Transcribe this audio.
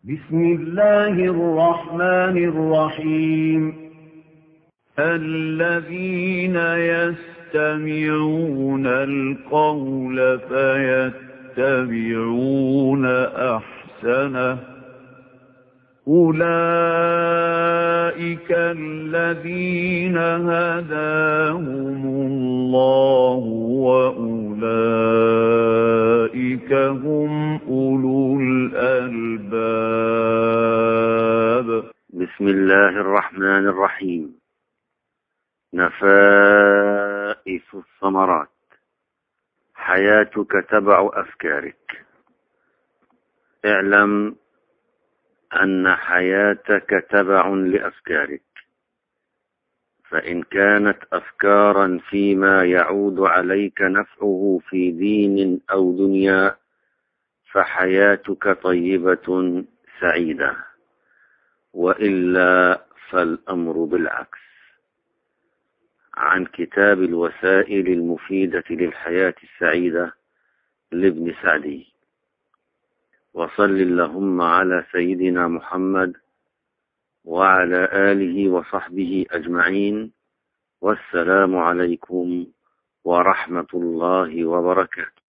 بسم الله الرحمن الرحيم. الذين يستمعون القول فيتبعون أحسنه أولئك الذين هداهم الله وأولئك هم أولو الألباب. بسم الله الرحمن الرحيم. نفائس الثمرات. حياتك تبع أفكارك. اعلم أن حياتك تبع لأفكارك، فإن كانت أفكارا فيما يعود عليك نفعه في دين أو دنيا فحياتك طيبة سعيدة، وإلا فالأمر بالعكس. عن كتاب الوسائل المفيدة للحياة السعيدة لابن سعدي. وصل اللهم على سيدنا محمد وعلى آله وصحبه أجمعين، والسلام عليكم ورحمة الله وبركاته.